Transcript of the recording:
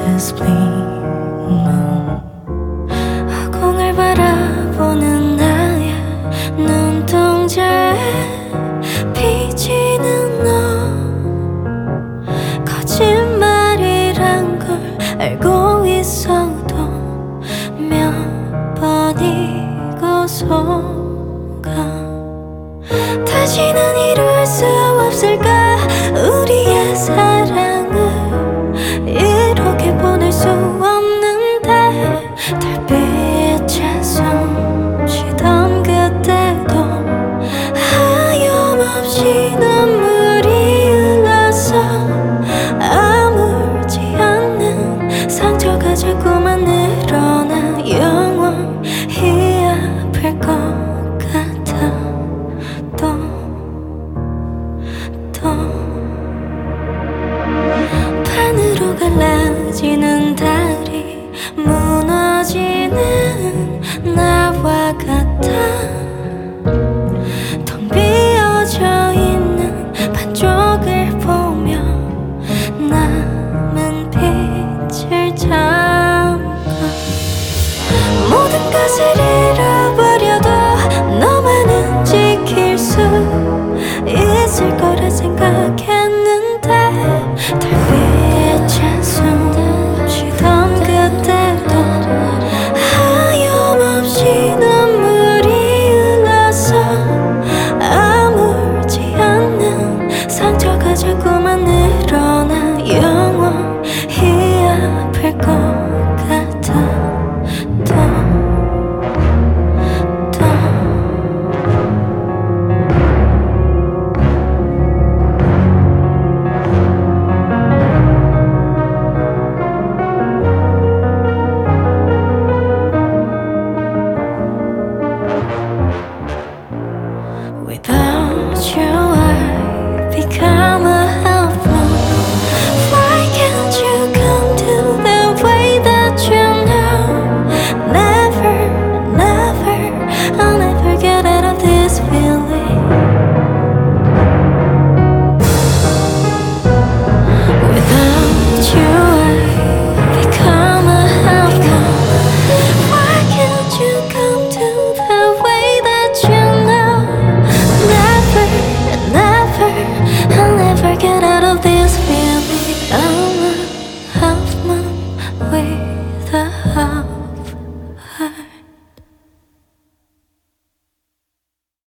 this bleak moon. 허공을 바라보는 나의 눈동자에 비치는 너. 거짓말이란 걸 알고 있어도 몇 번이고 속아. 다시는 이룰 수 없을까 우리의 사랑을. 이렇게 보낼 수 없는데 달빛에 숨 쉬던 그때도 하염없이 눈물이 흘러서 아물지 않는 상처가 자꾸만 늘어나 영원히 아플 것 같아. 반으로 갈라지는 달이 무너지는 나와 같아. 텅 비어져 있는 반쪽을 보며 남은 빛을 잠가. 모든 것을 잃어버려도 너만은 지킬 수 있을 거라 생각했는데 달빛에 숨 쉬던 그때도 하염없이 눈물이 흘러서 아물지 않는 상처가 자꾸만 늘어나 영원히 아플 것 같아. Without you I become a half-moon. Why can't you come to the way that you know? Never, never, I'll never get out of this feeling. Without you I become a half-moon. Why can't you come to the way that you know? Never, I'll never get out of this feeling.